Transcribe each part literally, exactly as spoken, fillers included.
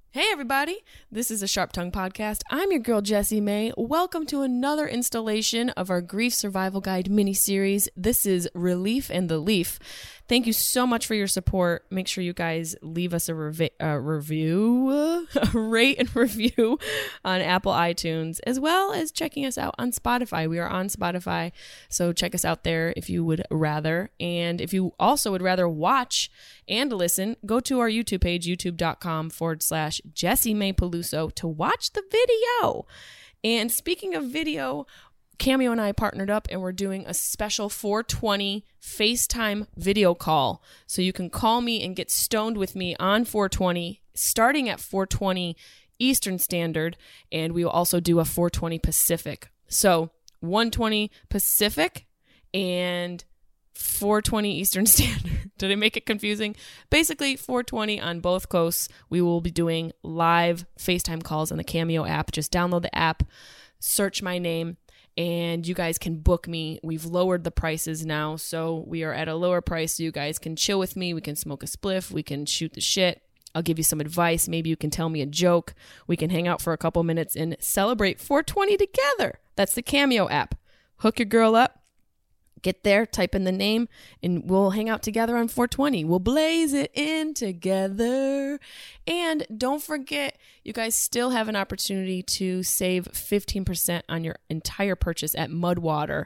Hey everybody, this is a Sharp Tongue Podcast. I'm your girl Jessie May. Welcome to another installation of our Grief Survival Guide mini-series. This is Relief and the Leaf. Thank you so much for your support. Make sure you guys leave us a revi- uh, review, a rate and review on Apple iTunes, as well as checking us out on Spotify. We are on Spotify, so check us out there if you would rather. And if you also would rather watch and listen, go to our YouTube page, youtube.com forward slash Jessie May Peluso to watch the video. And speaking of video, Cameo and I partnered up and we're doing a special four twenty FaceTime video call. So you can call me and get stoned with me on four twenty, starting at four twenty Eastern Standard. And we will also do a four twenty Pacific. So one twenty Pacific and four twenty Eastern Standard. Did I make it confusing? Basically, four twenty on both coasts. We will be doing live FaceTime calls on the Cameo app. Just download the app, search my name, and you guys can book me. We've lowered the prices now, so we are at a lower price so you guys can chill with me. We can smoke a spliff. We can shoot the shit. I'll give you some advice. Maybe you can tell me a joke. We can hang out for a couple minutes and celebrate four twenty together. That's the Cameo app. Hook your girl up. Get there, type in the name, and we'll hang out together on four twenty. We'll blaze it in together. And don't forget, you guys still have an opportunity to save fifteen percent on your entire purchase at Mudwater,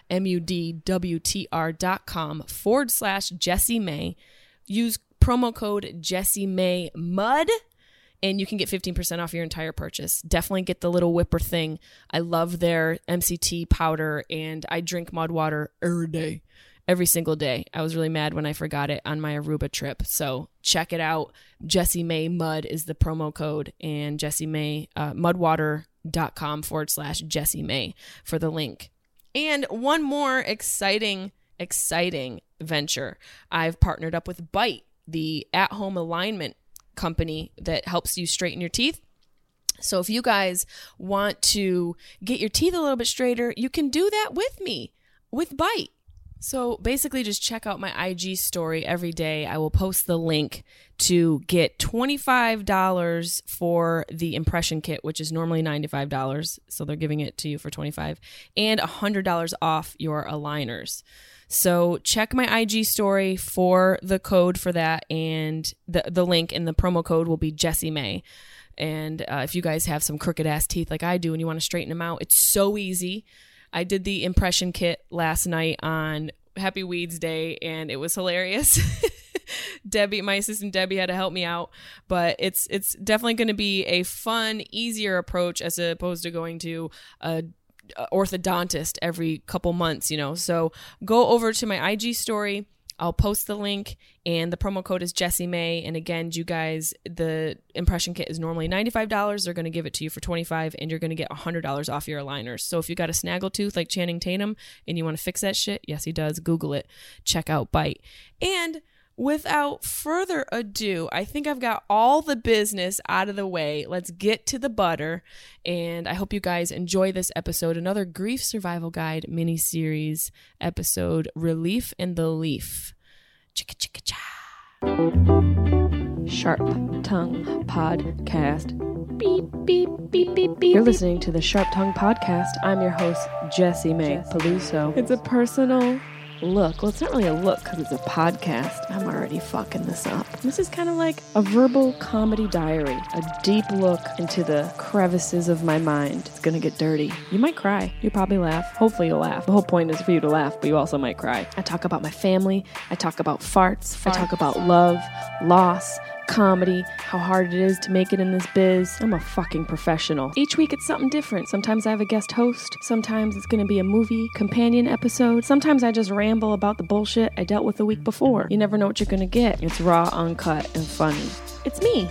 M-U-D-W-T-R dot com forward slash Jessie May. Use promo code Jessie May Mud, and you can get fifteen percent off your entire purchase. Definitely get the little whipper thing. I love their M C T powder, and I drink mud water every day, every single day. I was really mad when I forgot it on my Aruba trip. So check it out. Jessie May Mud is the promo code, and Jessie May, uh, mudwater.com forward slash Jessie May for the link. And one more exciting, exciting venture. I've partnered up with Bite, the at-home alignment company that helps you straighten your teeth. So if you guys want to get your teeth a little bit straighter, you can do that with me, with Bite. So basically just check out my I G story every day. I will post the link to get twenty-five dollars for the impression kit, which is normally ninety-five dollars. So they're giving it to you for twenty-five dollars, and one hundred dollars off your aligners. So check my I G story for the code for that, and the the link and the promo code will be Jessie May. And uh, if you guys have some crooked ass teeth like I do and you want to straighten them out, it's so easy. I did the impression kit last night on Happy Weeds Day, and it was hilarious. Debbie, my assistant Debbie, had to help me out, but it's it's definitely going to be a fun, easier approach as opposed to going to a orthodontist every couple months, you know. So go over to my I G story. I'll post the link, and the promo code is Jessie May. And again, you guys, the impression kit is normally ninety-five dollars. They're going to give it to you for twenty-five dollars, and you're going to get one hundred dollars off your aligners. So if you got a snaggletooth like Channing Tatum and you want to fix that shit, yes, he does. Google it. Check out Bite. And without further ado, I think I've got all the business out of the way. Let's get to the butter. And I hope you guys enjoy this episode, another Grief Survival Guide mini-series episode, Relief and the Leaf. Chicka chicka cha. Sharp Tongue Podcast. Beep, beep, beep, beep, beep. You're listening to the Sharp Tongue Podcast. I'm your host, Jessie May Peluso. It's a personal look. Well, it's not really a look because it's a podcast. I'm already fucking this up. This is kind of like a verbal comedy diary, a deep look into the crevices of my mind. It's gonna get dirty. You might cry. You probably laugh. Hopefully you'll laugh. The whole point is for you to laugh, but you also might cry. I talk about my family. I talk about farts. farts. I talk about love, loss, comedy, how hard it is to make it in this biz. I'm a fucking professional. Each week it's something different. Sometimes I have a guest host. Sometimes it's going to be a movie companion episode. Sometimes I just ramble about the bullshit I dealt with the week before. You never know what you're going to get. It's raw, uncut, and funny. It's me.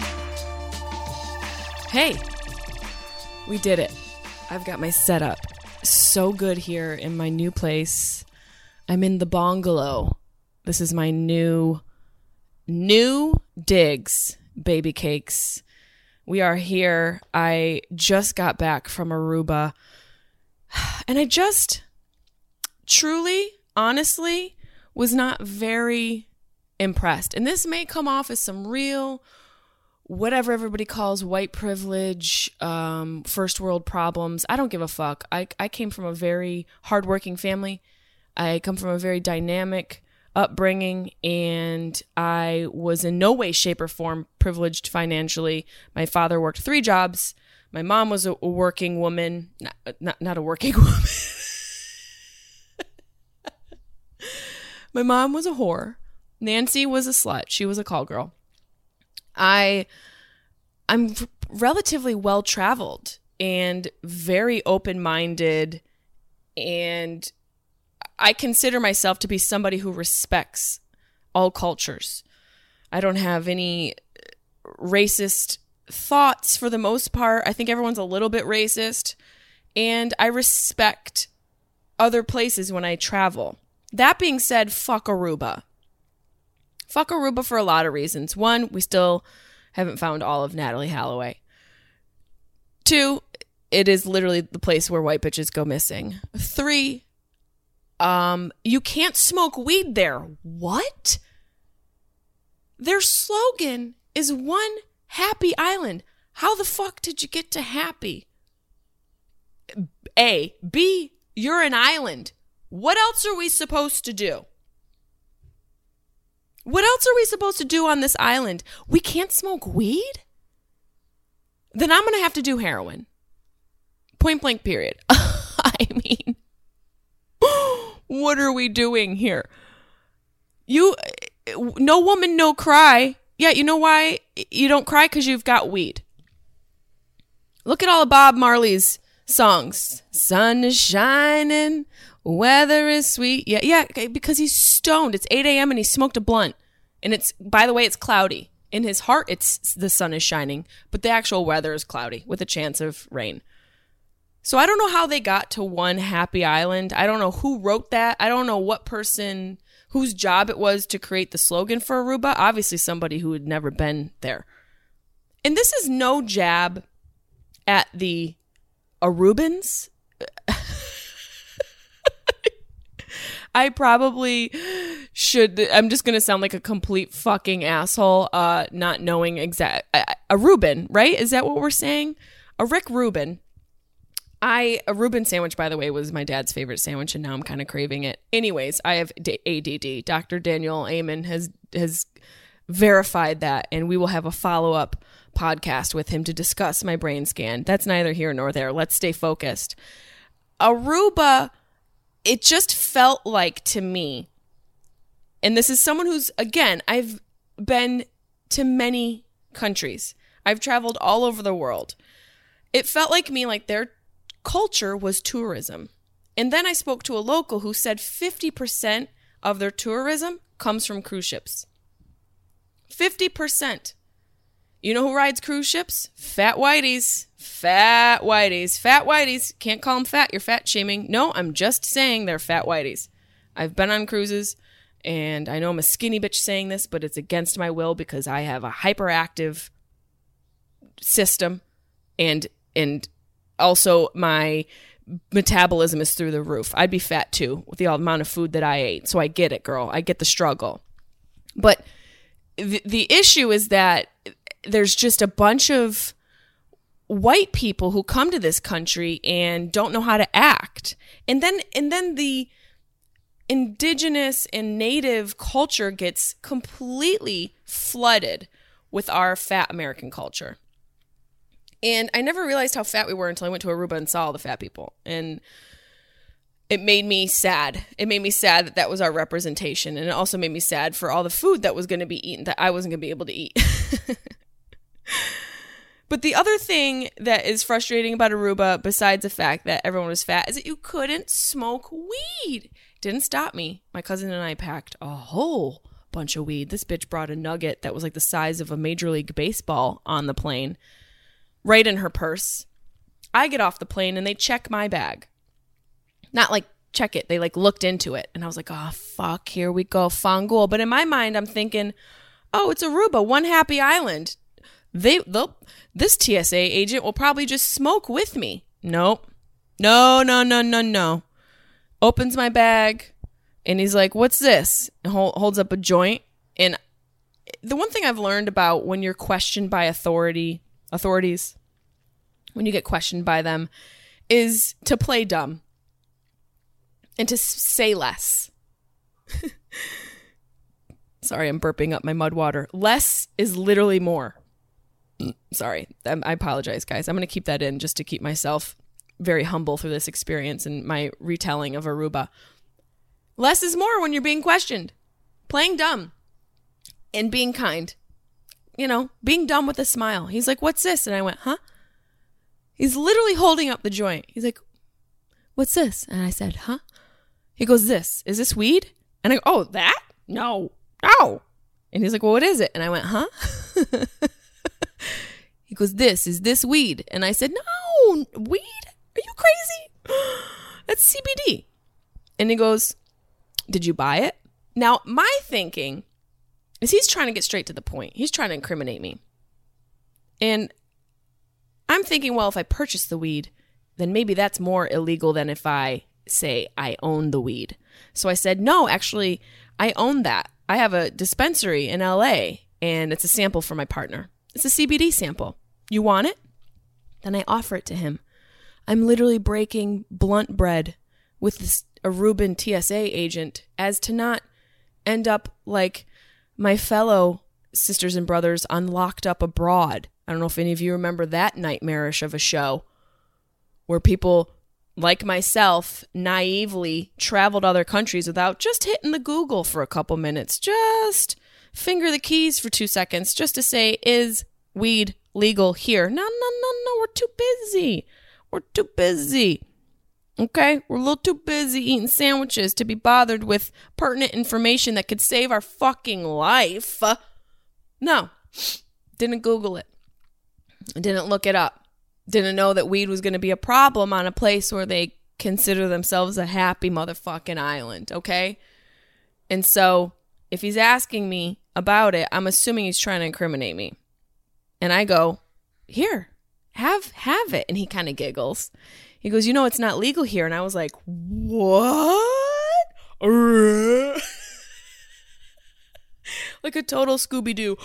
Hey, we did it. I've got my setup so good here in my new place. I'm in the bungalow. This is my new New digs, baby cakes. We are here. I just got back from Aruba, and I just truly, honestly, was not very impressed. And this may come off as some real whatever everybody calls white privilege, um, first world problems. I don't give a fuck. I, I came from a very hardworking family. I come from a very dynamic upbringing, and I was in no way, shape, or form privileged financially. My father worked three jobs. My mom was a working woman, not, not, not a working woman. My mom was a whore. Nancy was a slut. She was a call girl. I, I'm relatively well traveled and very open-minded, and I consider myself to be somebody who respects all cultures. I don't have any racist thoughts for the most part. I think everyone's a little bit racist, and I respect other places when I travel. That being said, fuck Aruba. Fuck Aruba for a lot of reasons. One, we still haven't found all of Natalee Holloway. Two, it is literally the place where white bitches go missing. Three, um, you can't smoke weed there. What? Their slogan is one happy island. How the fuck did you get to happy? A. B, you're an island. What else are we supposed to do? What else are we supposed to do on this island? We can't smoke weed? Then I'm going to have to do heroin. Point blank, period. I mean, what are we doing here? You, no woman, no cry. Yeah, you know why you don't cry? Because you've got weed. Look at all of Bob Marley's songs. Sun is shining. Weather is sweet. Yeah, yeah, because he's stoned. It's eight a.m. and he smoked a blunt. And it's, by the way, it's cloudy. In his heart, it's the sun is shining. But the actual weather is cloudy with a chance of rain. So I don't know how they got to one happy island. I don't know who wrote that. I don't know what person, whose job it was to create the slogan for Aruba. Obviously somebody who had never been there. And this is no jab at the Arubans. I probably should, I'm just going to sound like a complete fucking asshole, uh, not knowing exact, a, a Reuben, right? Is that what we're saying? A Rick Rubin. I, a Reuben sandwich, by the way, was my dad's favorite sandwich, and now I'm kind of craving it. Anyways, I have A D D. Doctor Daniel Amen has, has verified that, and we will have a follow-up podcast with him to discuss my brain scan. That's neither here nor there. Let's stay focused. Aruba, it just felt like to me, and this is someone who's, again, I've been to many countries. I've traveled all over the world. It felt like me like their culture was tourism. And then I spoke to a local who said fifty percent of their tourism comes from cruise ships. fifty percent. You know who rides cruise ships? Fat whiteys. Fat whiteys. Fat whiteys. Can't call them fat. You're fat shaming. No, I'm just saying they're fat whiteys. I've been on cruises, and I know I'm a skinny bitch saying this, but it's against my will because I have a hyperactive system, and and also my metabolism is through the roof. I'd be fat too with the amount of food that I ate. So I get it, girl. I get the struggle. But the, the issue is that there's just a bunch of white people who come to this country and don't know how to act. And then and then the indigenous and native culture gets completely flooded with our fat American culture. And I never realized how fat we were until I went to Aruba and saw all the fat people. And it made me sad. It made me sad that that was our representation. And it also made me sad for all the food that was going to be eaten that I wasn't going to be able to eat. But the other thing that is frustrating about Aruba, besides the fact that everyone was fat, is that you couldn't smoke weed. Didn't stop me. My cousin and I packed a whole bunch of weed. This bitch brought a nugget that was like the size of a Major League Baseball on the plane, right in her purse. I get off the plane and they check my bag. Not like check it. They like looked into it. And I was like, oh, fuck, here we go. Fangul. But in my mind, I'm thinking, oh, it's Aruba, one happy island. They, they'll, this T S A agent will probably just smoke with me. Nope. No, no, no, no, no. Opens my bag and he's like, what's this? And hold, holds up a joint. And the one thing I've learned about when you're questioned by authority, authorities, when you get questioned by them, is to play dumb and to say less. Sorry, I'm burping up my mud water. Less is literally more. Sorry, I apologize, guys. I'm going to keep that in just to keep myself very humble through this experience and my retelling of Aruba. Less is more when you're being questioned. Playing dumb and being kind. You know, being dumb with a smile. He's like, what's this? And I went, huh? He's literally holding up the joint. He's like, what's this? And I said, huh? He goes, this. Is this weed? And I go, oh, that? No. No. And he's like, well, what is it? And I went, huh? He goes, this. Is this weed? And I said, no. Weed? Are you crazy? That's C B D. And he goes, did you buy it? Now, my thinking is he's trying to get straight to the point. He's trying to incriminate me. And I'm thinking, well, if I purchase the weed, then maybe that's more illegal than if I say I own the weed. So I said, no, actually, I own that. I have a dispensary in L A, and it's a sample for my partner. It's a C B D sample. You want it? Then I offer it to him. I'm literally breaking blunt bread with this Aruban T S A agent as to not end up like my fellow sisters and brothers on Locked Up Abroad. I don't know if any of you remember that nightmarish of a show where people like myself naively traveled other countries without just hitting the Google for a couple minutes. Just finger the keys for two seconds just to say, is weed legal here? No, no, no, no. We're too busy. We're too busy. Okay? We're a little too busy eating sandwiches to be bothered with pertinent information that could save our fucking life. No. Didn't Google it. Didn't look it up. Didn't know that weed was going to be a problem on a place where they consider themselves a happy motherfucking island. Okay? And so if he's asking me about it, I'm assuming he's trying to incriminate me. And I go, here, have have it. And he kind of giggles. He goes, you know, it's not legal here. And I was like, what? Like a total Scooby-Doo.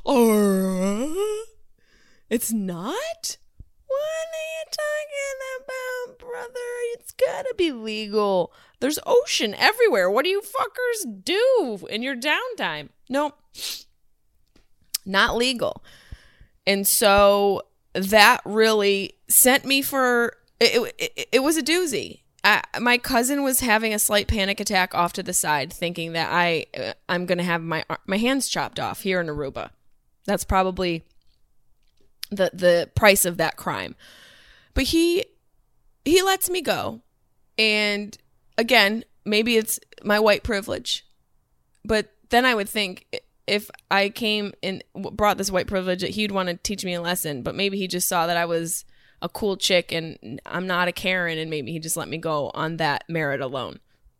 It's not? What are you talking about, brother? It's gotta be legal. There's ocean everywhere. What do you fuckers do in your downtime? Nope. Not legal. And so that really sent me for... It, it, it was a doozy. I, my cousin was having a slight panic attack off to the side, thinking that I, uh, I'm going to have my my hands chopped off here in Aruba. That's probably the the price of that crime. But he he lets me go. And again, maybe it's my white privilege. But then I would think if I came and brought this white privilege, he'd want to teach me a lesson. But maybe he just saw that I was a cool chick and I'm not a Karen, and maybe he just let me go on that merit alone.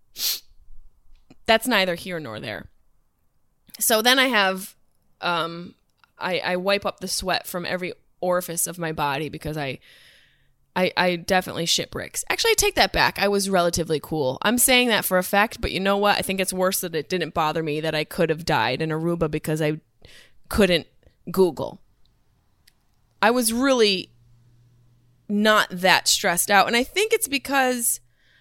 That's neither here nor there. So then I have, um, I, I wipe up the sweat from every orifice of my body because I, I, I definitely shit bricks. Actually, I take that back. I was relatively cool. I'm saying that for a fact, but you know what? I think it's worse that it didn't bother me that I could have died in Aruba because I couldn't Google. I was really not that stressed out. And I think it's because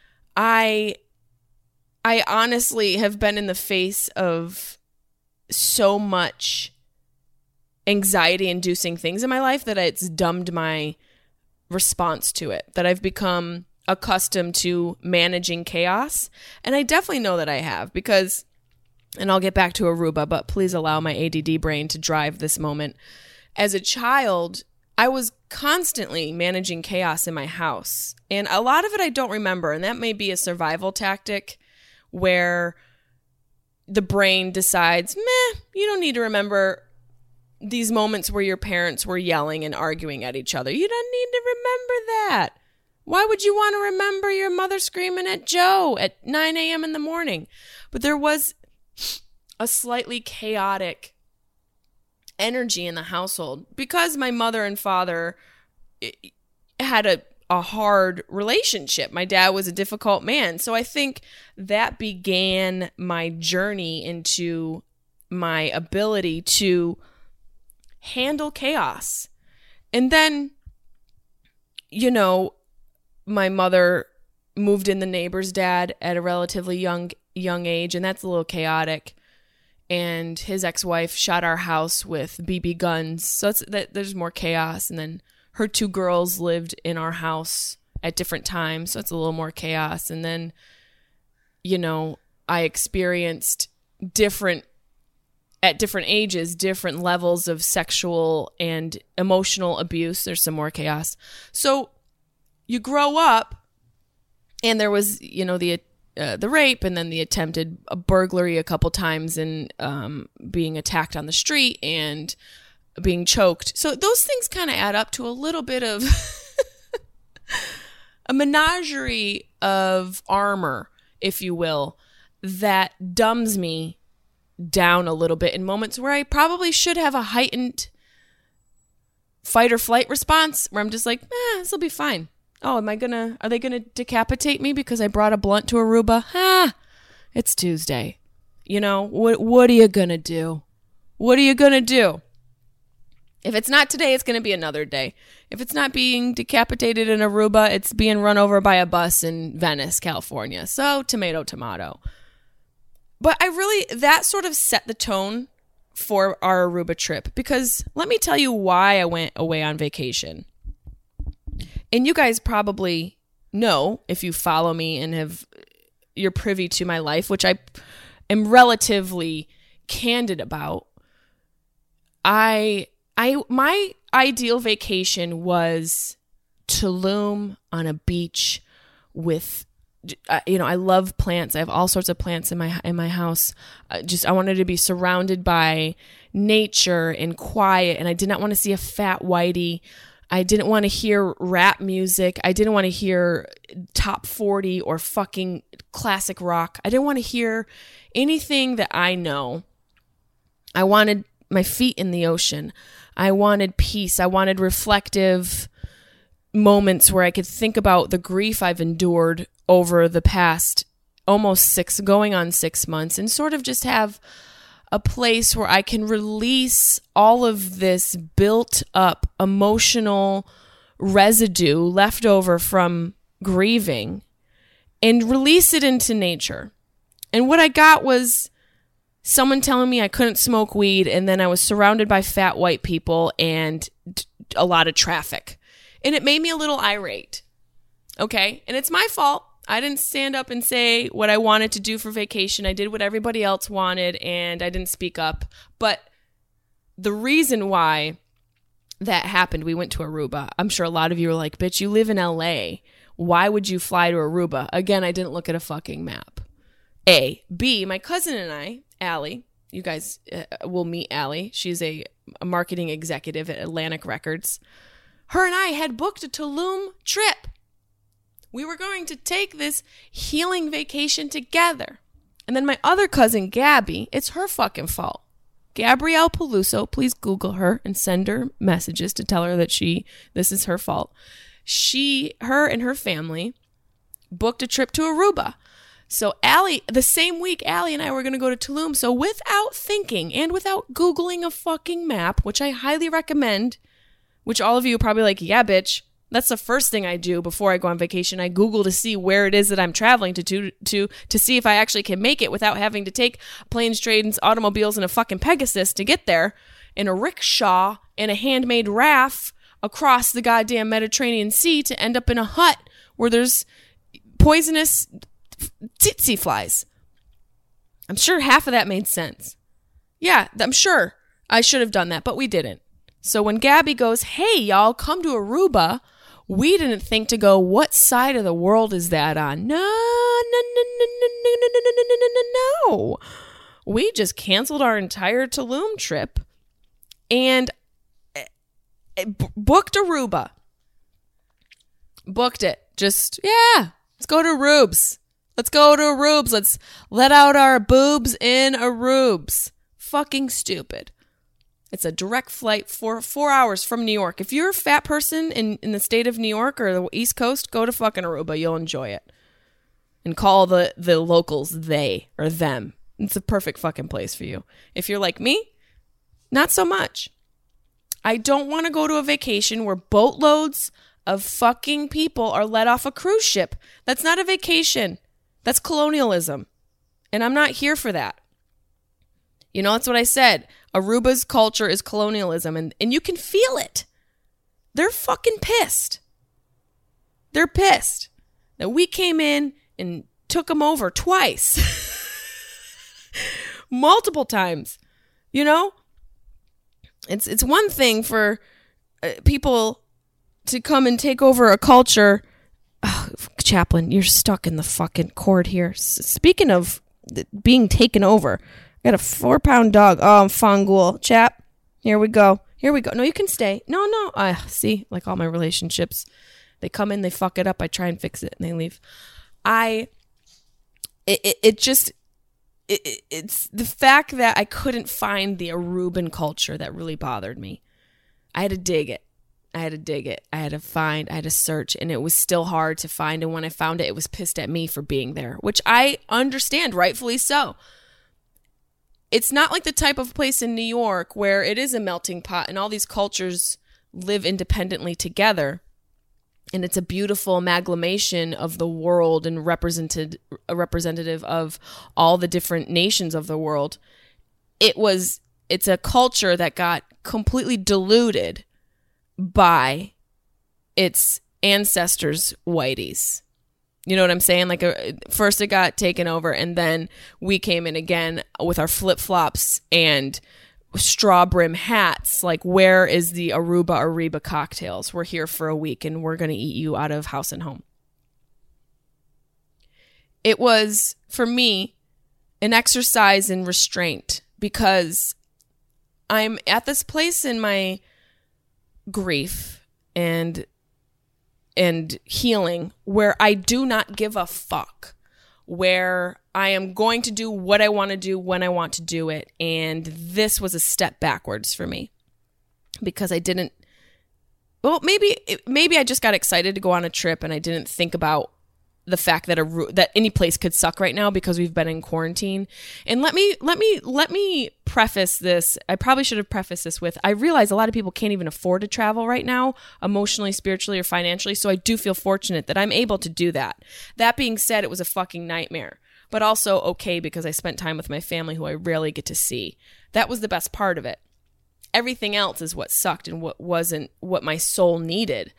I I honestly have been in the face of so much anxiety inducing things in my life that it's dumbed my response to it, that I've become accustomed to managing chaos. And I definitely know that I have because, and I'll get back to Aruba, but please allow my A D D brain to drive this moment. As a child, I was constantly managing chaos in my house. And a lot of it I don't remember. And that may be a survival tactic where the brain decides, meh, you don't need to remember these moments where your parents were yelling and arguing at each other. You don't need to remember that. Why would you want to remember your mother screaming at Joe at nine a.m. in the morning? But there was a slightly chaotic energy in the household because my mother and father had a, a hard relationship. My dad was a difficult man. So I think that began my journey into my ability to handle chaos. And then, you know, my mother moved in the neighbor's dad at a relatively young young age, and that's a little chaotic. And his ex-wife shot our house with B B guns, so it's that there's more chaos. And then her two girls lived in our house at different times, so it's a little more chaos. And then, you know, I experienced different, at different ages, different levels of sexual and emotional abuse. There's some more chaos. So you grow up, and there was, you know, the uh, the rape, and then the attempted burglary a couple times, and um, being attacked on the street and being choked. So those things kind of add up to a little bit of a menagerie of armor, if you will, that dumbs me down a little bit in moments where I probably should have a heightened fight or flight response, where I'm just like, eh, this will be fine. Oh, am I gonna, are they gonna decapitate me because I brought a blunt to Aruba? Ah, it's Tuesday. You know, what, what are you gonna do? What are you gonna do? If it's not today, it's gonna be another day. If it's not being decapitated in Aruba, it's being run over by a bus in Venice, California. So, tomato, tomato. But I really, that sort of set the tone for our Aruba trip, because let me tell you why I went away on vacation. And you guys probably know, if you follow me and have, you're privy to my life, which I am relatively candid about. I, I, my ideal vacation was Tulum on a beach with, uh, you know, I love plants. I have all sorts of plants in my in my house. Uh, just I wanted to be surrounded by nature and quiet, and I did not want to see a fat whitey. I didn't want to hear rap music. I didn't want to hear top forty or fucking classic rock. I didn't want to hear anything that I know. I wanted my feet in the ocean. I wanted peace. I wanted reflective moments where I could think about the grief I've endured over the past almost six, going on six months, and sort of just have a place where I can release all of this built up emotional residue left over from grieving and release it into nature. And what I got was someone telling me I couldn't smoke weed, and then I was surrounded by fat white people and a lot of traffic. And it made me a little irate. Okay? And it's my fault. I didn't stand up and say what I wanted to do for vacation. I did what everybody else wanted, and I didn't speak up. But the reason why that happened, we went to Aruba. I'm sure a lot of you are like, bitch, you live in L A. Why would you fly to Aruba? Again, I didn't look at a fucking map. A. B, my cousin and I, Allie, you guys uh, will meet Allie. She's a, a marketing executive at Atlantic Records. Her and I had booked a Tulum trip. We were going to take this healing vacation together. And then my other cousin, Gabby, it's her fucking fault. Gabrielle Peluso, please Google her and send her messages to tell her that she, this is her fault. She, her and her family booked a trip to Aruba. So Allie, the same week, Allie and I were going to go to Tulum. So without thinking and without Googling a fucking map, which I highly recommend, which all of you are probably like, yeah, bitch. That's the first thing I do before I go on vacation. I Google to see where it is that I'm traveling to, to, to, to see if I actually can make it without having to take planes, trains, automobiles, and a fucking Pegasus to get there, and a rickshaw and a handmade raft across the goddamn Mediterranean Sea to end up in a hut where there's poisonous tsetse flies. I'm sure half of that made sense. Yeah, I'm sure I should have done that, but we didn't. So when Gabby goes, hey, y'all, come to Aruba, we didn't think to go, what side of the world is that on? No, no, no, no, no, no, no, no, no, no, no, no. We just canceled our entire Tulum trip and booked Aruba. Booked it. Just, yeah, let's go to Arubs. Let's go to Arubs. Let's let out our boobs in Arubs. Fucking stupid. It's a direct flight for four hours from New York. If you're a fat person in, in the state of New York or the East Coast, go to fucking Aruba. You'll enjoy it. And call the, the locals they or them. It's a perfect fucking place for you. If you're like me, not so much. I don't want to go to a vacation where boatloads of fucking people are let off a cruise ship. That's not a vacation. That's colonialism. And I'm not here for that. You know, that's what I said. Aruba's culture is colonialism, and, and you can feel it. They're fucking pissed. They're pissed that we came in and took them over twice. Multiple times. You know? It's it's one thing for uh, people to come and take over a culture. Oh, Chaplain, you're stuck in the fucking cord here. S- speaking of th- being taken over, I got a four pound dog. Oh, I'm Fangul. Chap, here we go. Here we go. No, you can stay. No, no. I see, like all my relationships, they come in, they fuck it up. I try and fix it, and they leave. I, it, it, it just, it, it, it's the fact that I couldn't find the Aruban culture that really bothered me. I had to dig it. I had to dig it. I had to find, I had to search, and it was still hard to find. And when I found it, it was pissed at me for being there, which I understand, rightfully so. It's not like the type of place in New York where it is a melting pot and all these cultures live independently together. And it's a beautiful amalgamation of the world and represented a representative of all the different nations of the world. It was, it's a culture that got completely diluted by its ancestors' whiteys. You know what I'm saying? Like, a, first it got taken over, and then we came in again with our flip-flops and straw brim hats. Like, where is the Aruba Ariba cocktails? We're here for a week, and we're going to eat you out of house and home. It was, for me, an exercise in restraint, because I'm at this place in my grief and and healing where I do not give a fuck, where I am going to do what I want to do when I want to do it. And this was a step backwards for me because I didn't, well, maybe, maybe I just got excited to go on a trip and I didn't think about the fact that a that any place could suck right now because we've been in quarantine. And let me let me let me preface this. I probably should have prefaced this with, I realize a lot of people can't even afford to travel right now, emotionally, spiritually, or financially. So I do feel fortunate that I'm able to do that. That being said, it was a fucking nightmare, but also okay because I spent time with my family who I rarely get to see. That was the best part of it. Everything else is what sucked and what wasn't what my soul needed.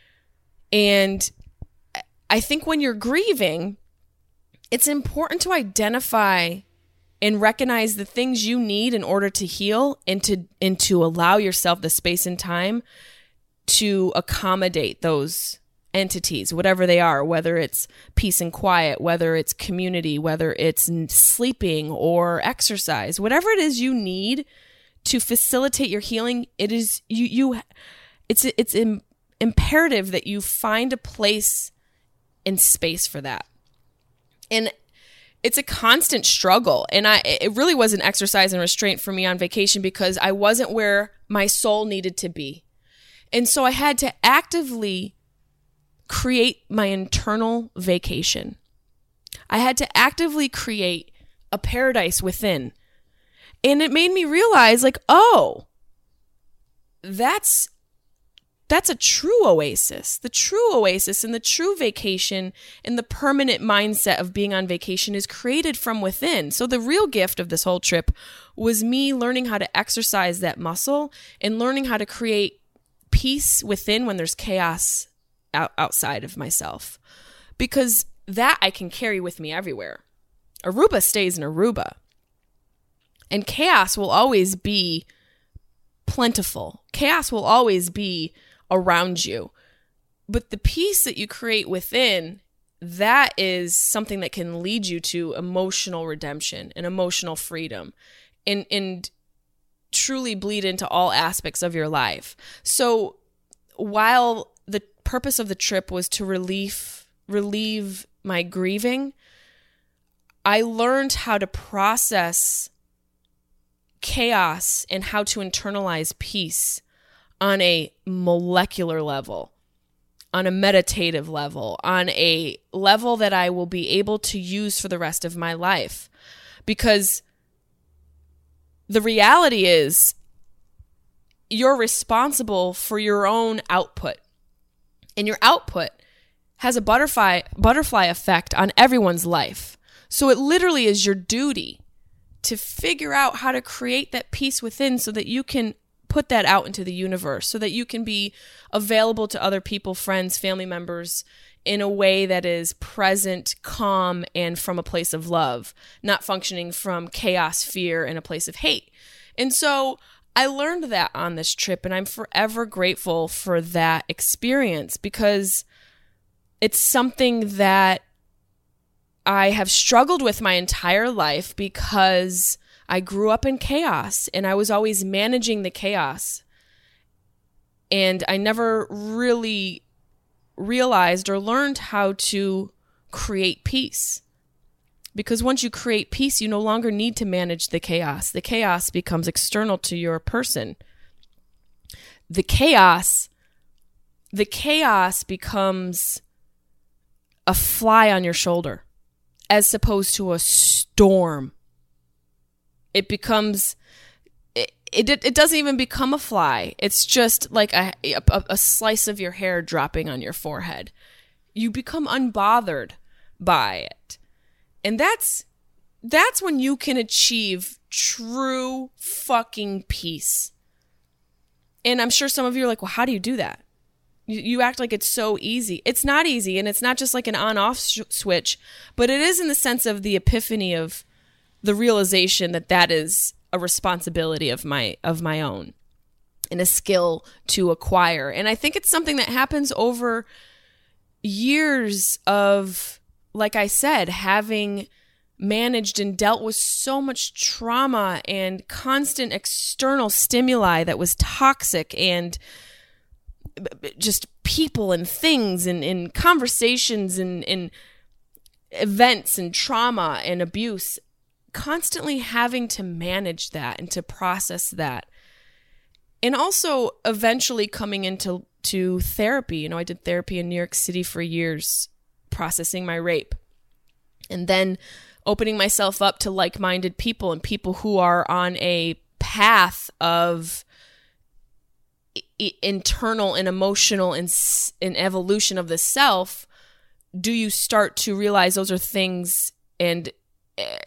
And I think when you're grieving, it's important to identify and recognize the things you need in order to heal and to, and to allow yourself the space and time to accommodate those entities, whatever they are, whether it's peace and quiet, whether it's community, whether it's sleeping or exercise, whatever it is you need to facilitate your healing. It is you, you, it's, it's im- imperative that you find a place in space for that. And it's a constant struggle. And I, it really was an exercise in restraint for me on vacation because I wasn't where my soul needed to be. And so I had to actively create my internal vacation. I had to actively create a paradise within. And it made me realize, like, oh, that's That's a true oasis. The true oasis and the true vacation and the permanent mindset of being on vacation is created from within. So the real gift of this whole trip was me learning how to exercise that muscle and learning how to create peace within when there's chaos out- outside of myself. Because that I can carry with me everywhere. Aruba stays in Aruba. And chaos will always be plentiful. Chaos will always be around you. But the peace that you create within, that is something that can lead you to emotional redemption and emotional freedom and, and truly bleed into all aspects of your life. So while the purpose of the trip was to relieve, relieve my grieving, I learned how to process chaos and how to internalize peace on a molecular level, on a meditative level, on a level that I will be able to use for the rest of my life. because the reality is you're responsible for your own output. And your output has a butterfly butterfly effect on everyone's life. So it literally is your duty to figure out how to create that peace within so that you can put that out into the universe, so that you can be available to other people, friends, family members, in a way that is present, calm, and from a place of love, not functioning from chaos, fear, and a place of hate. And so I learned that on this trip, and I'm forever grateful for that experience, because it's something that I have struggled with my entire life, because I grew up in chaos and I was always managing the chaos. And I never really realized or learned how to create peace. Because once you create peace, you no longer need to manage the chaos. The chaos becomes external to your person. The chaos, the chaos becomes a fly on your shoulder, as opposed to a storm. It becomes, it, it it doesn't even become a fly. It's just like a, a, a slice of your hair dropping on your forehead. You become unbothered by it. And that's, that's when you can achieve true fucking peace. And I'm sure some of you are like, well, how do you do that? You, you act like it's so easy. It's not easy, and it's not just like an on-off sh- switch, but it is in the sense of the epiphany of the realization that that is a responsibility of my of my own and a skill to acquire. And I think it's something that happens over years of, like I said, having managed and dealt with so much trauma and constant external stimuli that was toxic, and just people and things and, and conversations and, and events and trauma and abuse, constantly having to manage that and to process that. And also eventually coming into to therapy. You know, I did therapy in New York City for years, processing my rape. And then opening myself up to like-minded people and people who are on a path of I- internal and emotional and, and evolution of the self. Do you start to realize those are things and uh,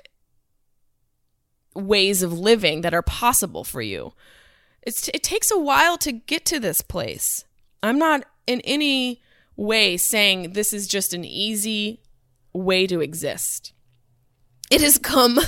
ways of living that are possible for you? It's, it takes a while to get to this place. I'm not in any way saying this is just an easy way to exist. It has come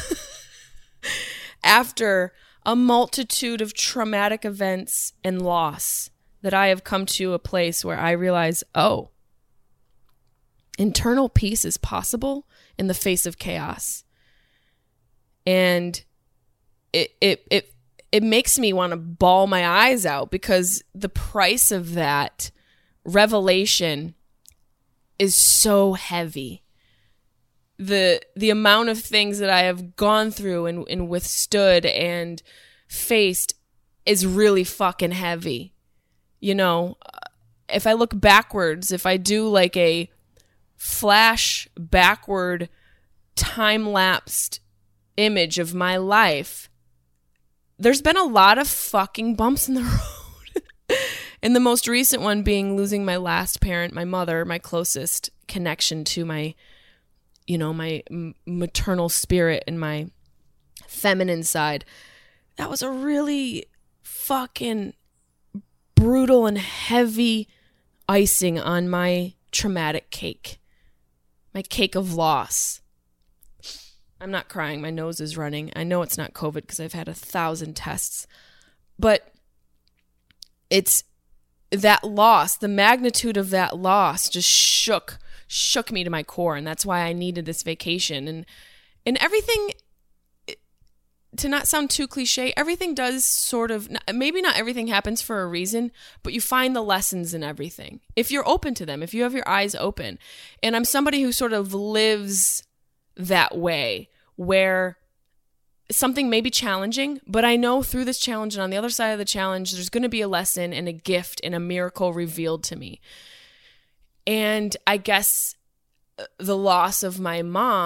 after a multitude of traumatic events and loss that I have come to a place where I realize, oh, internal peace is possible in the face of chaos. And it it it it makes me want to bawl my eyes out, because the price of that revelation is so heavy. The the amount of things that I have gone through and, and withstood and faced is really fucking heavy. You know, if I look backwards, if I do like a flash backward time-lapsed image of my life, there's been a lot of fucking bumps in the road. And the most recent one being losing my last parent, my mother, my closest connection to my, you know, my m- maternal spirit and my feminine side. That was a really fucking brutal and heavy icing on my traumatic cake. My cake of loss. I'm not crying. My nose is running. I know it's not COVID because I've had a thousand tests. But it's that loss, the magnitude of that loss just shook, shook me to my core. And that's why I needed this vacation. And and everything, to not sound too cliche, everything does sort of, maybe not everything happens for a reason, but you find the lessons in everything. If you're open to them, if you have your eyes open. And I'm somebody who sort of lives that way, where something may be challenging, but I know through this challenge and on the other side of the challenge, there's going to be a lesson and a gift and a miracle revealed to me. And I guess the loss of my mom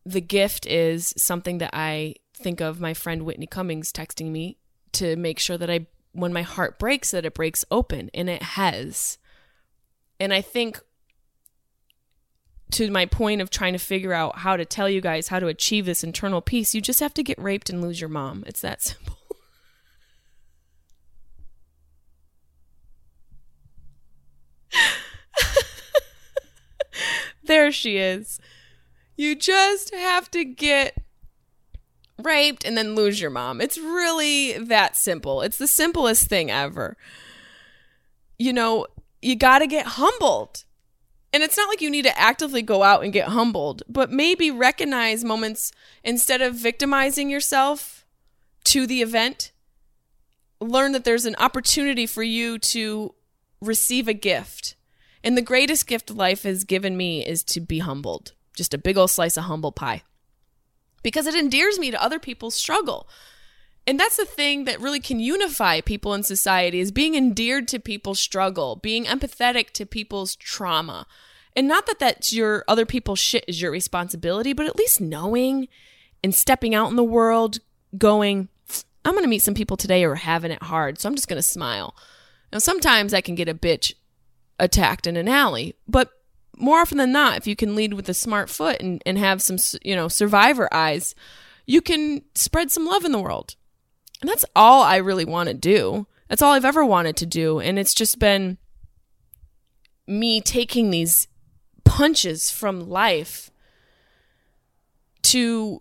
the gift is something that I think of my friend Whitney Cummings texting me to make sure that I, when my heart breaks, that it breaks open, and it has. And I think, to my point of trying to figure out how to tell you guys how to achieve this internal peace, you just have to get raped and lose your mom. It's that simple. There she is. You just have to get raped and then lose your mom. It's really that simple. It's the simplest thing ever. You know, you got to get humbled. And it's not like you need to actively go out and get humbled, but maybe recognize moments instead of victimizing yourself to the event. Learn that there's an opportunity for you to receive a gift. And the greatest gift life has given me is to be humbled. Just a big old slice of humble pie. Because it endears me to other people's struggle. And that's the thing that really can unify people in society, is being endeared to people's struggle, being empathetic to people's trauma. And not that that's your other people's shit is your responsibility, but at least knowing and stepping out in the world, going, I'm going to meet some people today who are having it hard, so I'm just going to smile. Now, sometimes I can get a bitch attacked in an alley, but more often than not, if you can lead with a smart foot and, and have some, you know, survivor eyes, you can spread some love in the world. And that's all I really want to do. That's all I've ever wanted to do. And it's just been me taking these punches from life to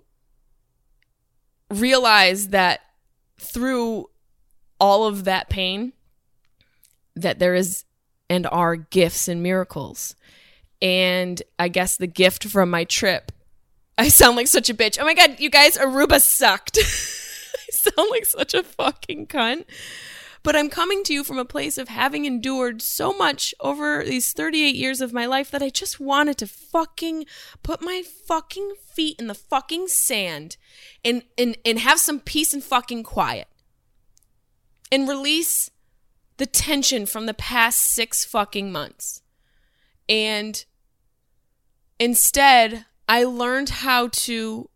realize that through all of that pain, that there is and are gifts and miracles. And I guess the gift from my trip, I sound like such a bitch. Oh my God, you guys, Aruba sucked. I sound like such a fucking cunt. But I'm coming to you from a place of having endured so much over these thirty-eight years of my life that I just wanted to fucking put my fucking feet in the fucking sand and, and, and have some peace and fucking quiet. And release the tension from the past six fucking months. And instead, I learned how to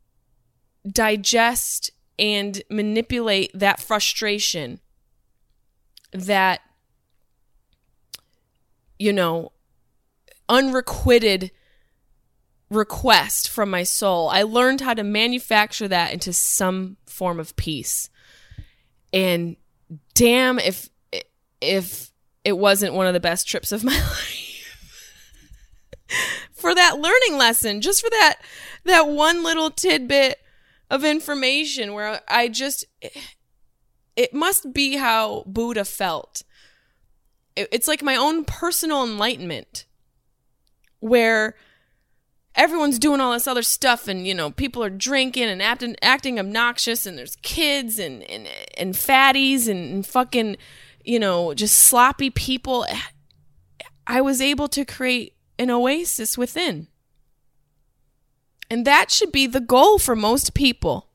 digest and manipulate that frustration, that, you know, unrequited request from my soul. I learned how to manufacture that into some form of peace. And damn, if if it wasn't one of the best trips of my life. For that learning lesson, just for that that one little tidbit of information where I just, it must be how Buddha felt. It, it's like my own personal enlightenment, where everyone's doing all this other stuff, and, you know, people are drinking and acting, acting obnoxious, and there's kids and and, and fatties and, and fucking, you know, just sloppy people. I was able to create an oasis within. And that should be the goal for most people.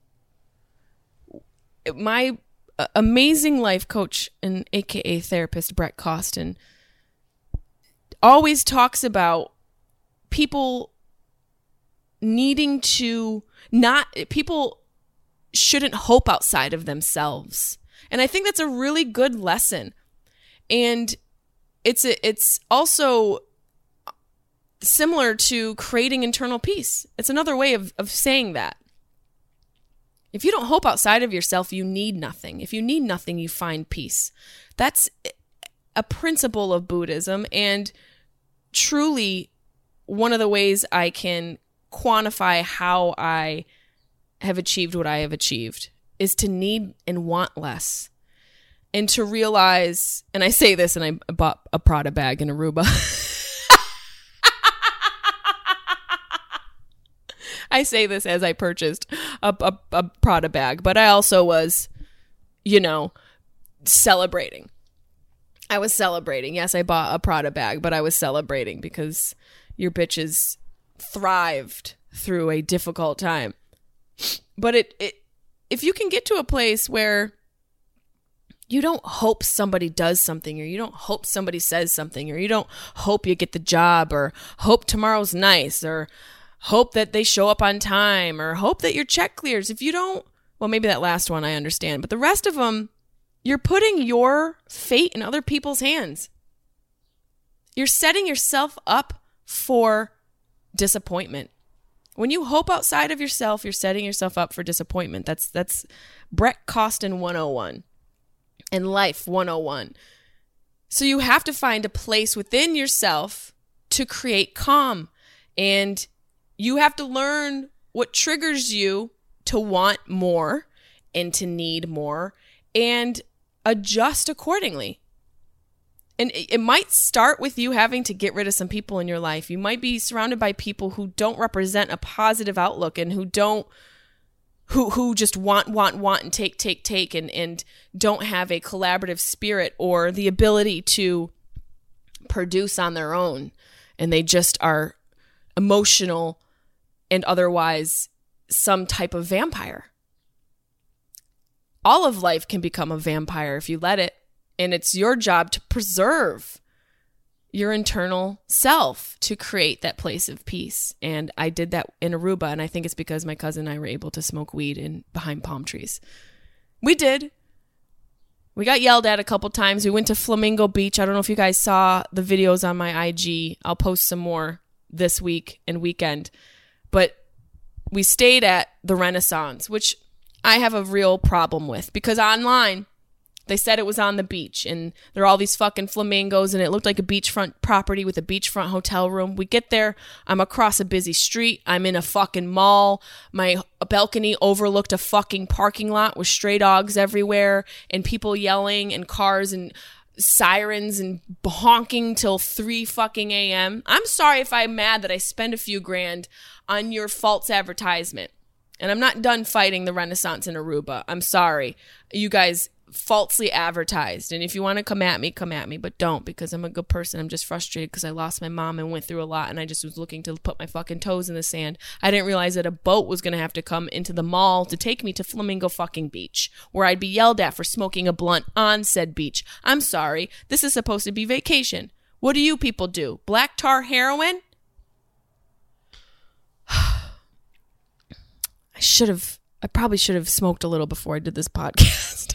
My uh, amazing life coach and A K A therapist, Brett Costin, always talks about people needing to not, people shouldn't hope outside of themselves. And I think that's a really good lesson. And it's a, it's also similar to creating internal peace. It's another way of, of saying that. If you don't hope outside of yourself, you need nothing. If you need nothing, you find peace. That's a principle of Buddhism, and truly one of the ways I can quantify how I have achieved what I have achieved is to need and want less. And to realize, and I say this, and I bought a Prada bag in Aruba. I say this as I purchased a, a, a Prada bag, but I also was, you know, celebrating. I was celebrating. Yes, I bought a Prada bag, but I was celebrating because your bitches thrived through a difficult time. But it, it if you can get to a place where you don't hope somebody does something, or you don't hope somebody says something, or you don't hope you get the job, or hope tomorrow's nice, or hope that they show up on time or hope that your check clears. If you don't, well, maybe that last one I understand, but the rest of them, you're putting your fate in other people's hands. You're setting yourself up for disappointment. When you hope outside of yourself, you're setting yourself up for disappointment. That's that's Brett Costin one oh one and life one oh one. So you have to find a place within yourself to create calm. And you have to learn what triggers you to want more and to need more and adjust accordingly. And it might start with you having to get rid of some people in your life. You might be surrounded by people who don't represent a positive outlook and who don't, who who just want, want, want and take, take, take and, and don't have a collaborative spirit or the ability to produce on their own. And they just are emotional and otherwise some type of vampire. All of life can become a vampire if you let it. And it's your job to preserve your internal self to create that place of peace. And I did that in Aruba. And I think it's because my cousin and I were able to smoke weed in behind palm trees. We did. We got yelled at a couple times. We went to Flamingo Beach. I don't know if you guys saw the videos on my I G. I'll post some more this week and weekend. But we stayed at the Renaissance, which I have a real problem with because online they said it was on the beach and there are all these fucking flamingos and it looked like a beachfront property with a beachfront hotel room. We get there, I'm across a busy street, I'm in a fucking mall, my balcony overlooked a fucking parking lot with stray dogs everywhere and people yelling and cars and sirens and honking till three fucking a.m. I'm sorry if I'm mad that I spend a few grand on your false advertisement. And I'm not done fighting the Renaissance in Aruba. I'm sorry. You guys falsely advertised. And if you want to come at me, come at me. But don't, because I'm a good person. I'm just frustrated because I lost my mom and went through a lot. And I just was looking to put my fucking toes in the sand. I didn't realize that a boat was going to have to come into the mall to take me to Flamingo fucking Beach, where I'd be yelled at for smoking a blunt on said beach. I'm sorry. This is supposed to be vacation. What do you people do? Black tar heroin? I should have, I probably should have smoked a little before I did this podcast.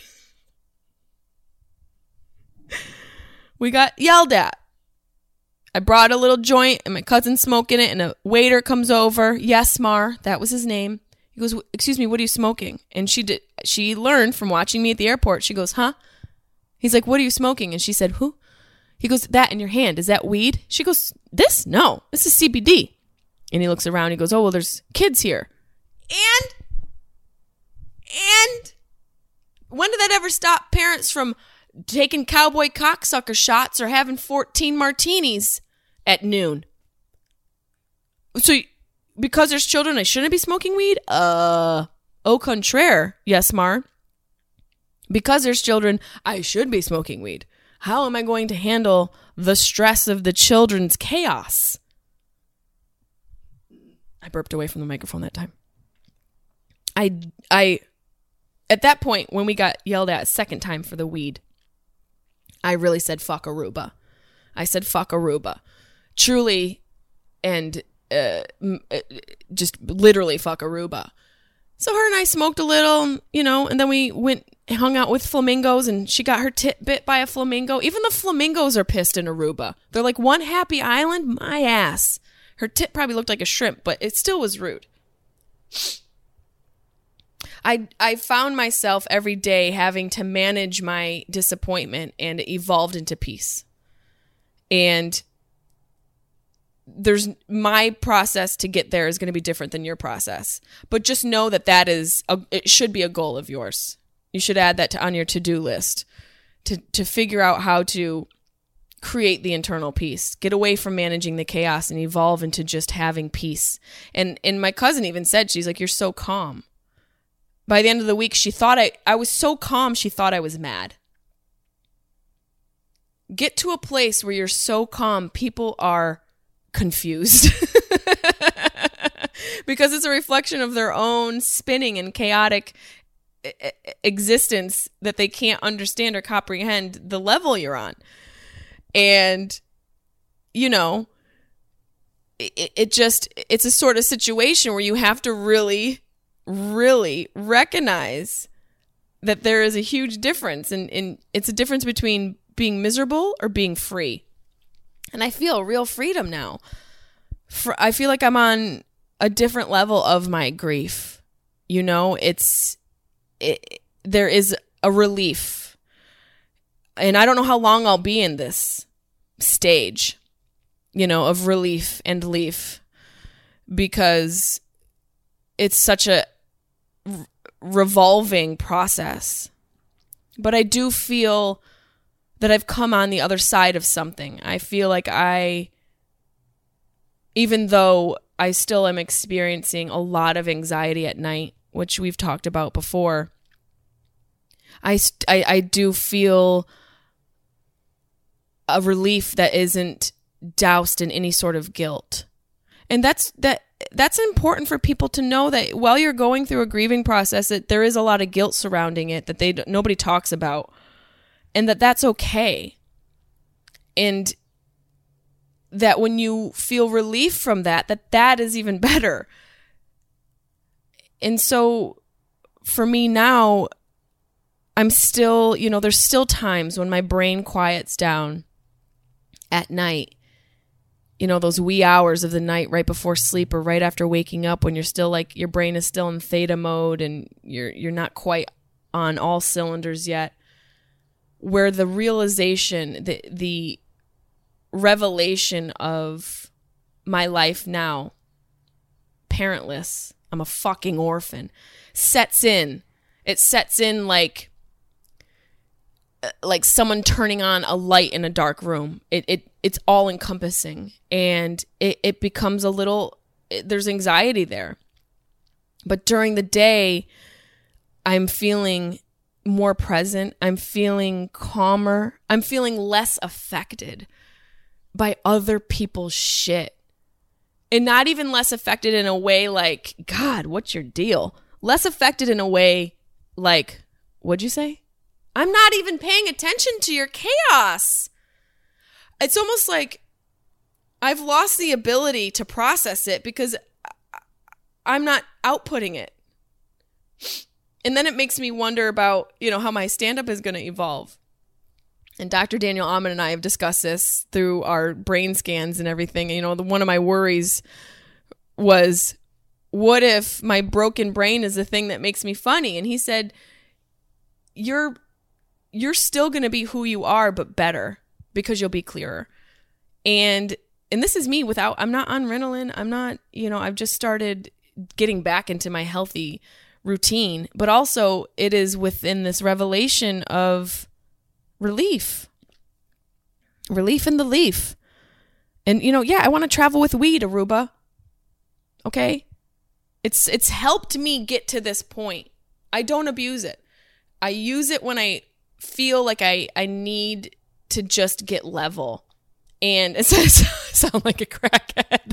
We got yelled at. I brought a little joint and my cousin's smoking it and a waiter comes over. Yes, Mar, that was his name. He goes, excuse me, what are you smoking? And she did. She learned from watching me at the airport. She goes, huh? He's like, what are you smoking? And she said, who? He goes, that in your hand. Is that weed? She goes, this? No, this is C B D. And he looks around. He goes, oh, well, there's kids here. And, and when did that ever stop parents from taking cowboy cocksucker shots or having fourteen martinis at noon? So because there's children, I shouldn't be smoking weed? Uh, au contraire. Yes, Mar. Because there's children, I should be smoking weed. How am I going to handle the stress of the children's chaos? I burped away from the microphone that time. I, I, at that point, when we got yelled at a second time for the weed, I really said, fuck Aruba. I said, fuck Aruba. Truly, and uh, just literally fuck Aruba. So her and I smoked a little, you know, and then we went and hung out with flamingos and she got her tit bit by a flamingo. Even the flamingos are pissed in Aruba. They're like, one happy island? My ass. Her tit probably looked like a shrimp, but it still was rude. I I found myself every day having to manage my disappointment and it evolved into peace. And there's my process to get there is going to be different than your process. But just know that that is a, it should be a goal of yours. You should add that to, on your to-do list to to figure out how to create the internal peace. Get away from managing the chaos and evolve into just having peace. And and my cousin even said, she's like, you're so calm. By the end of the week, she thought I, I was so calm, she thought I was mad. Get to a place where you're so calm, people are confused. Because it's a reflection of their own spinning and chaotic existence that they can't understand or comprehend the level you're on. And, you know, it, it just, it's a sort of situation where you have to really, really recognize that there is a huge difference. And, and it's a difference between being miserable or being free. And I feel real freedom now. For, I feel like I'm on a different level of my grief. You know, it's, it, there is a relief. And I don't know how long I'll be in this stage, you know, of relief and leaf, because it's such a r- revolving process. But I do feel that I've come on the other side of something. I feel like I, even though I still am experiencing a lot of anxiety at night, which we've talked about before, I, I, I do feel a relief that isn't doused in any sort of guilt. And that's that that's important for people to know, that while you're going through a grieving process, that there is a lot of guilt surrounding it that they nobody talks about, and that that's okay. And that when you feel relief from that, that that is even better. And so for me now, I'm still, you know, there's still times when my brain quiets down at night. You know, those wee hours of the night right before sleep or right after waking up, when you're still like, your brain is still in theta mode and you're you're not quite on all cylinders yet, where the realization, the the revelation of my life now, parentless, I'm a fucking orphan, sets in. It sets in like like someone turning on a light in a dark room. It it it's all encompassing, and it, it becomes a little, it, there's anxiety there. But during the day, I'm feeling more present. I'm feeling calmer. I'm feeling less affected by other people's shit. And not even less affected in a way like, God, what's your deal? Less affected in a way like, what'd you say? I'm not even paying attention to your chaos. It's almost like I've lost the ability to process it because I'm not outputting it. And then it makes me wonder about, you know, how my stand-up is going to evolve. And Doctor Daniel Amen and I have discussed this through our brain scans and everything. You know, the, one of my worries was, what if my broken brain is the thing that makes me funny? And he said, you're you're still going to be who you are, but better, because you'll be clearer. And and this is me without, I'm not on Ritalin. I'm not, you know, I've just started getting back into my healthy routine, but also it is within this revelation of relief, relief in the leaf. And, you know, yeah, I want to travel with weed, Aruba. Okay. It's, it's helped me get to this point. I don't abuse it. I use it when I feel like I, I need to just get level. And it says, sound like a crackhead.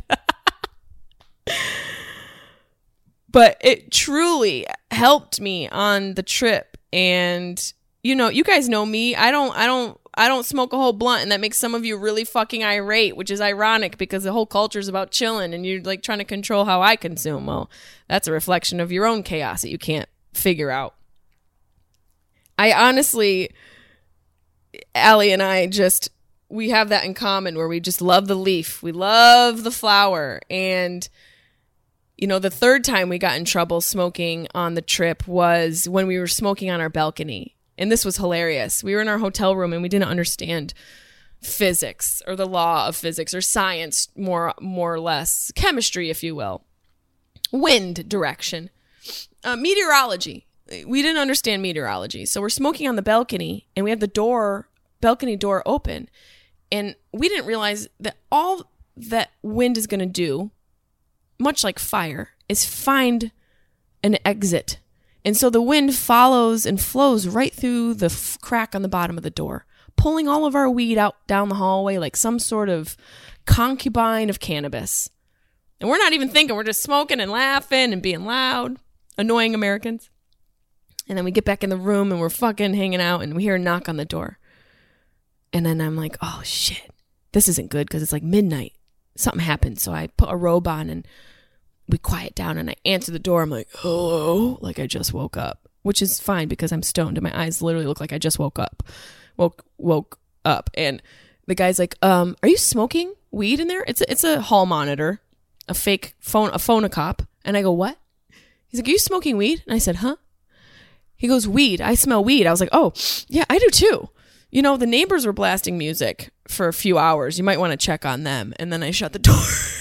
But it truly helped me on the trip. And, you know, you guys know me. I don't, I don't, I don't smoke a whole blunt, and that makes some of you really fucking irate, which is ironic because the whole culture is about chilling and you're like trying to control how I consume. Well, that's a reflection of your own chaos that you can't figure out. I honestly, Allie and I just, we have that in common where we just love the leaf. We love the flower. And, you know, the third time we got in trouble smoking on the trip was when we were smoking on our balcony. And this was hilarious. We were in our hotel room and we didn't understand physics or the law of physics or science, more, more or less, chemistry, if you will, wind direction, uh, meteorology. We didn't understand meteorology. So we're smoking on the balcony and we have the door, balcony door open. And we didn't realize that all that wind is going to do, much like fire, is find an exit. And so the wind follows and flows right through the f- crack on the bottom of the door, pulling all of our weed out down the hallway like some sort of concubine of cannabis. And we're not even thinking. We're just smoking and laughing and being loud, annoying Americans. And then we get back in the room and we're fucking hanging out and we hear a knock on the door. And then I'm like, oh shit, this isn't good because it's like midnight. something happened. So I put a robe on and we quiet down and I answer the door. I'm like, hello? Like I just woke up, which is fine because I'm stoned and my eyes literally look like I just woke up. Woke woke up. And the guy's like, um, are you smoking weed in there? It's a, it's a hall monitor, a fake phone, a phonocop. And I go, what? He's like, are you smoking weed? And I said, huh? He goes, weed. I smell weed. I was like, oh, yeah, I do too. You know, the neighbors were blasting music for a few hours. You might want to check on them. And then I shut the door.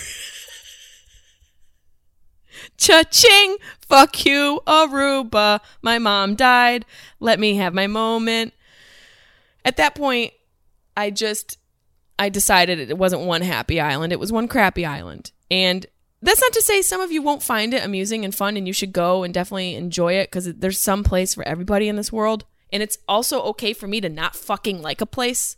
Cha-ching. Fuck you, Aruba. My mom died. Let me have my moment. At that point, I just, I decided it wasn't one happy island. It was one crappy island. And that's not to say some of you won't find it amusing and fun and you should go and definitely enjoy it because there's some place for everybody in this world. And it's also okay for me to not fucking like a place.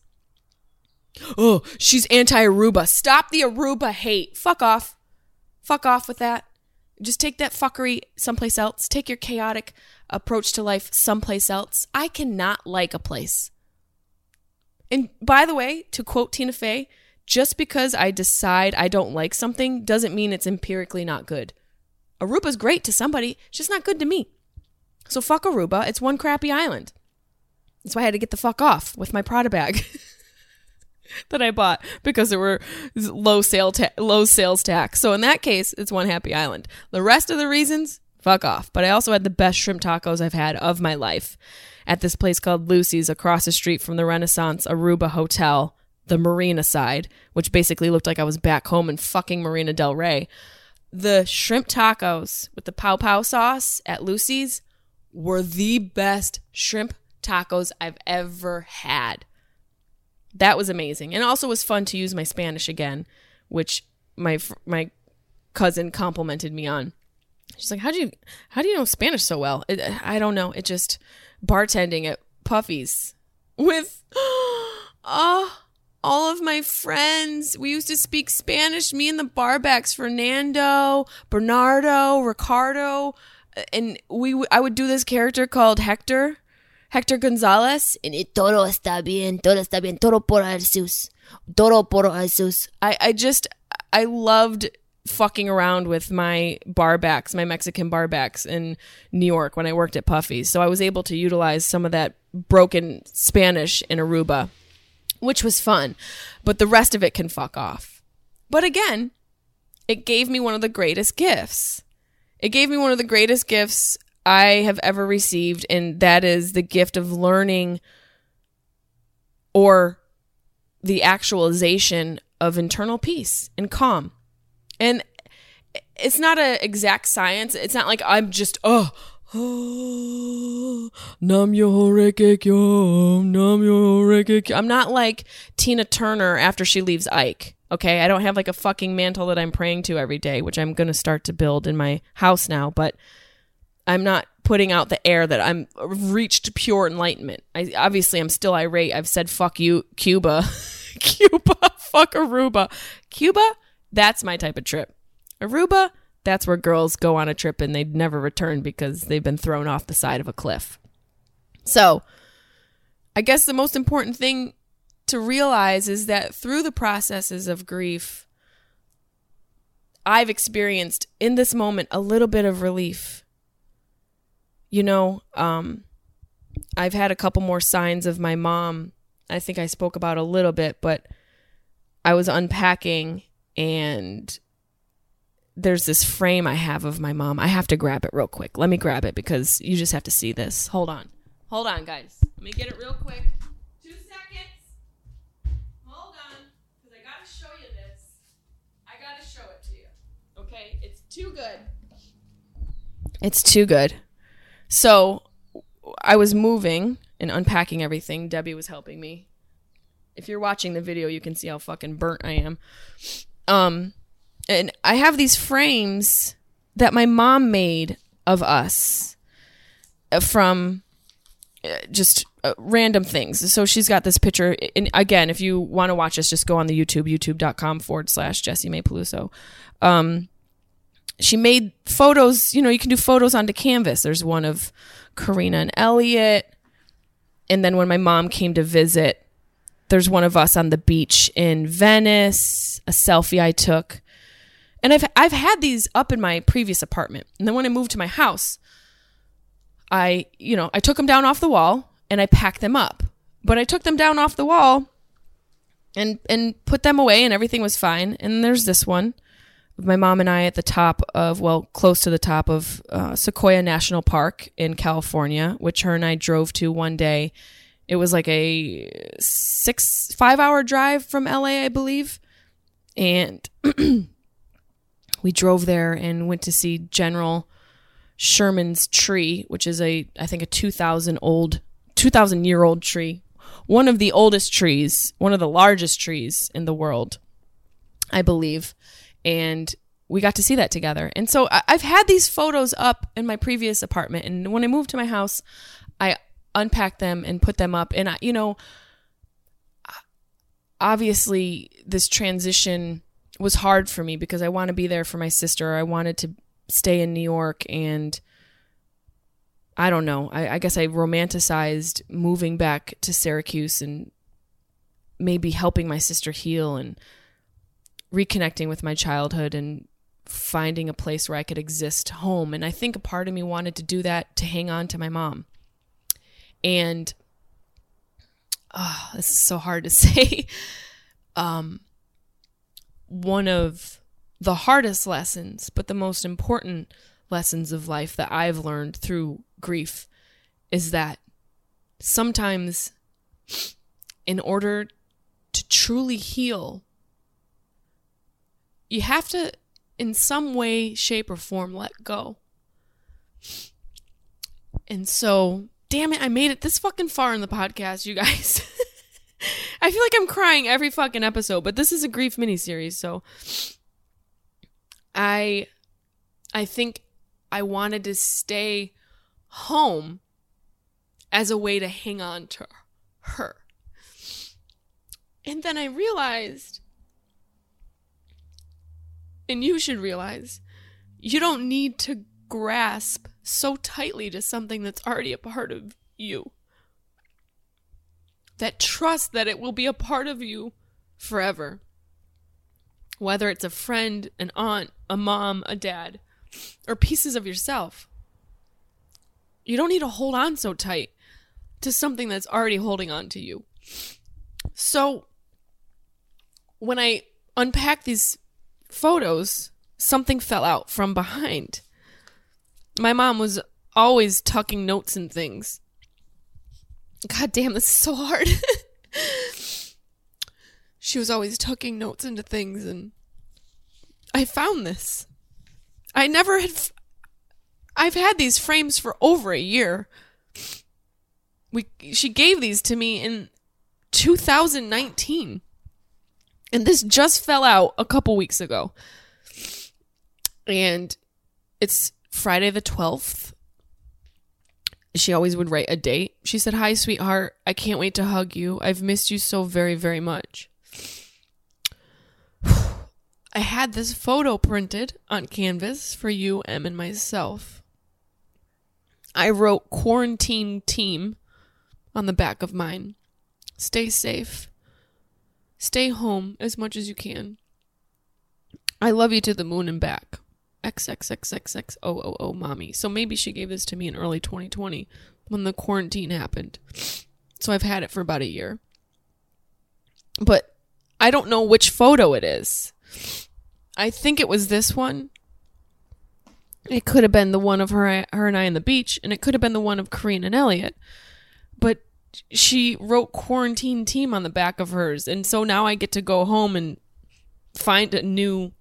Oh, she's anti-Aruba. Stop the Aruba hate. Fuck off. Fuck off with that. Just take that fuckery someplace else. Take your chaotic approach to life someplace else. I cannot like a place. And by the way, to quote Tina Fey, just because I decide I don't like something doesn't mean it's empirically not good. Aruba's great to somebody. It's just not good to me. So fuck Aruba. It's one crappy island. That's why I had to get the fuck off with my Prada bag that I bought because there were low sale ta- low sales tax. So in that case, it's one happy island. The rest of the reasons, fuck off. But I also had the best shrimp tacos I've had of my life at this place called Lucy's across the street from the Renaissance Aruba Hotel, the Marina side, which basically looked like I was back home in fucking Marina Del Rey. The shrimp tacos with the pow pow sauce at Lucy's were the best shrimp tacos I've ever had. That was amazing. And it also was fun to use my Spanish again, which my my cousin complimented me on. She's like, how do you how do you know Spanish so well? It, I don't know. It just bartending at Puffy's with oh, all of my friends. We used to speak Spanish, me and the barbacks, Fernando, Bernardo, Ricardo, and we I would do this character called Hector. Hector Gonzalez, and it todo está bien, todo está bien, todo por Jesús, todo por Jesús. I, I just, I loved fucking around with my barbacks, my Mexican barbacks in New York when I worked at Puffy's. So I was able to utilize some of that broken Spanish in Aruba, which was fun. But the rest of it can fuck off. But again, it gave me one of the greatest gifts. It gave me one of the greatest gifts I have ever received, and that is the gift of learning or the actualization of internal peace and calm. And it's not an exact science. It's not like I'm just, oh, oh nam yo reke kyo, nam yo reke kyo. I'm not like Tina Turner after she leaves Ike. Okay, I don't have like a fucking mantle that I'm praying to every day, which I'm going to start to build in my house now, but I'm not putting out the air that I'm reached pure enlightenment. I obviously I'm still irate. I've said fuck you, Cuba. Cuba, fuck Aruba. Cuba, that's my type of trip. Aruba, that's where girls go on a trip and they never return because they've been thrown off the side of a cliff. So, I guess the most important thing to realize is that through the processes of grief, I've experienced in this moment a little bit of relief. You know, um, I've had a couple more signs of my mom. I think I spoke about a little bit, but I was unpacking and there's this frame I have of my mom. I have to grab it real quick. Let me grab it because you just have to see this. Hold on. Hold on, guys. Let me get it real quick. Two seconds. Hold on, because I got to show you this. I got to show it to you. Okay? It's too good. It's too good. So I was moving and unpacking everything. Debbie was helping me. If you're watching the video, you can see how fucking burnt I am. Um, and I have these frames that my mom made of us from just uh, random things. So she's got this picture. And again, if you want to watch this, just go on the YouTube, youtube.com forward slash Jessie May Peluso. Um, She made photos, you know, you can do photos onto canvas. There's one of Karina and Elliot. And then when my mom came to visit, there's one of us on the beach in Venice, a selfie I took. And I've I've had these up in my previous apartment. And then when I moved to my house, I, you know, I took them down off the wall and I packed them up. But I took them down off the wall and and put them away and everything was fine. And there's this one of my mom and I at the top of, well, close to the top of uh, Sequoia National Park in California, which her and I drove to one day. It was like a six, five hour drive from L A, I believe. And we drove there and went to see General Sherman's tree, which is a, I think a two thousand old, two thousand year old tree. One of the oldest trees, one of the largest trees in the world, I believe. And we got to see that together. And so I've had these photos up in my previous apartment. And when I moved to my house, I unpacked them and put them up. And, I, you know, obviously this transition was hard for me because I want to be there for my sister. I wanted to stay in New York, and I don't know. I, I guess I romanticized moving back to Syracuse and maybe helping my sister heal and reconnecting with my childhood and finding a place where I could exist home. And I think a part of me wanted to do that to hang on to my mom. And oh, this is so hard to say. um, one of the hardest lessons, but the most important lessons of life that I've learned through grief is that sometimes in order to truly heal, you have to, in some way, shape, or form, let go. And so, damn it, I made it this fucking far in the podcast, you guys. I feel like I'm crying every fucking episode, but this is a grief miniseries, so I I think I wanted to stay home as a way to hang on to her. And then I realized, and you should realize, you don't need to grasp so tightly to something that's already a part of you. That trust that it will be a part of you forever. Whether it's a friend, an aunt, a mom, a dad, or pieces of yourself. You don't need to hold on so tight to something that's already holding on to you. So, when I unpacked these photos, something fell out from behind. My mom was always tucking notes and things. God damn, this is so hard. She was always tucking notes into things, and I found this. I never had... F- I've had these frames for over a year. We She gave these to me in two thousand nineteen. And this just fell out a couple weeks ago. And it's Friday the twelfth. She always would write a date. She said, "Hi, sweetheart. I can't wait to hug you. I've missed you so very, very much." I had this photo printed on canvas for you, Em, and myself. I wrote "Quarantine Team" on the back of mine. Stay safe. Stay home as much as you can. I love you to the moon and back. X X X X X O O O mommy. So maybe she gave this to me in early twenty twenty when the quarantine happened. So I've had it for about a year. But I don't know which photo it is. I think it was this one. It could have been the one of her, her and I on the beach, and it could have been the one of Corinne and Elliot. But she wrote "Quarantine Team" on the back of hers, and so now I get to go home and find a new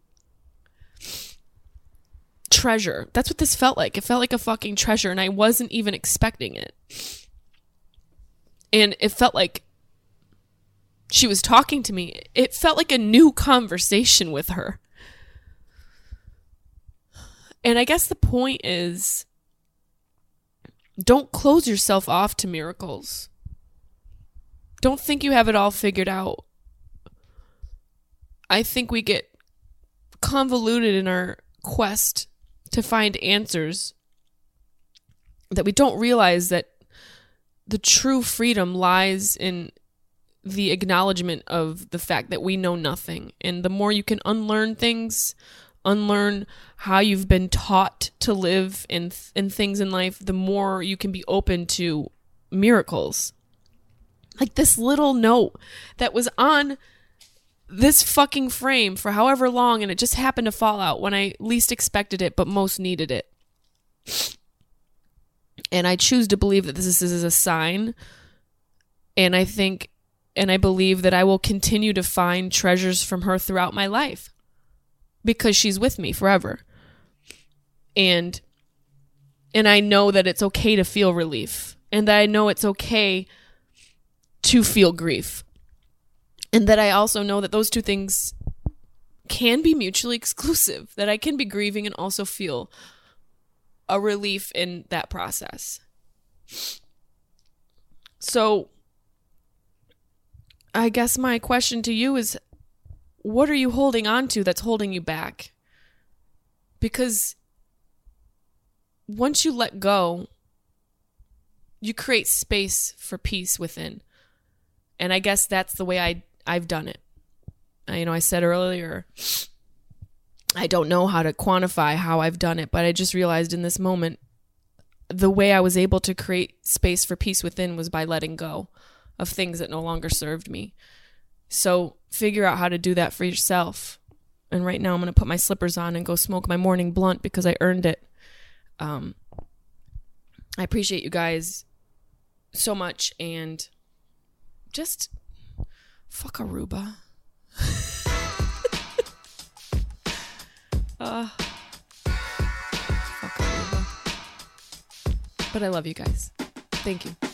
treasure. That's what this felt like. It felt like a fucking treasure, and I wasn't even expecting it. And it felt like she was talking to me. It felt like a new conversation with her. And I guess the point is, don't close yourself off to miracles. Don't think you have it all figured out. I think we get convoluted in our quest to find answers that we don't realize that the true freedom lies in the acknowledgement of the fact that we know nothing. And the more you can unlearn things, unlearn how you've been taught to live in, in things in life, the more you can be open to miracles. Like this little note that was on this fucking frame for however long, and it just happened to fall out when I least expected it, but most needed it. And I choose to believe that this is a sign. And I think, and I believe that I will continue to find treasures from her throughout my life because she's with me forever. And, and I know that it's okay to feel relief, and that I know it's okay to feel grief. And that I also know that those two things can be mutually exclusive, that I can be grieving and also feel a relief in that process. So I guess my question to you is, what are you holding on to that's holding you back? Because once you let go, you create space for peace within. And I guess that's the way I I've done it. I, you know, I said earlier, I don't know how to quantify how I've done it, but I just realized in this moment, the way I was able to create space for peace within was by letting go of things that no longer served me. So figure out how to do that for yourself. And right now I'm going to put my slippers on and go smoke my morning blunt because I earned it. Um, I appreciate you guys so much, and just fuck Aruba. uh, fuck Aruba. But I love you guys. Thank you.